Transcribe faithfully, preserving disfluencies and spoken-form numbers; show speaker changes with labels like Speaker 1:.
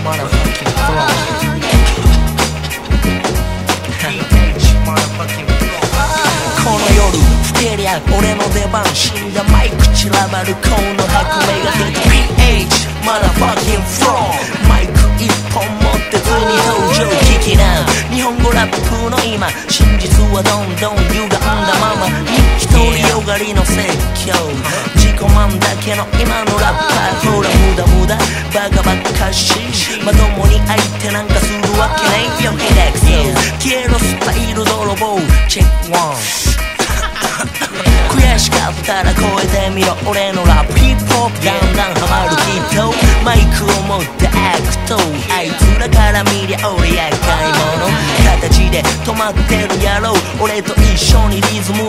Speaker 1: motherfucking flowこの夜ふけりゃ俺の出番死んだマイク散らばるこの白目が出た ピーエイチ motherfucking flow マイク一本持って図に登場聞きな日本語ラップの今真実はどんどん歪んだまま独りよがりの説教自己満だけの今のラッパーほら無駄無駄バカバカしいまともに相手なんかするわけないよヘレクソ消えろスタイル泥棒チェックワン悔しかったら超えてみろ俺のラップヒップホップだんだんハマるきっとマイクを持ってアクトあいつらから見りゃ俺厄介者形で止まってる野郎俺と一緒にリズム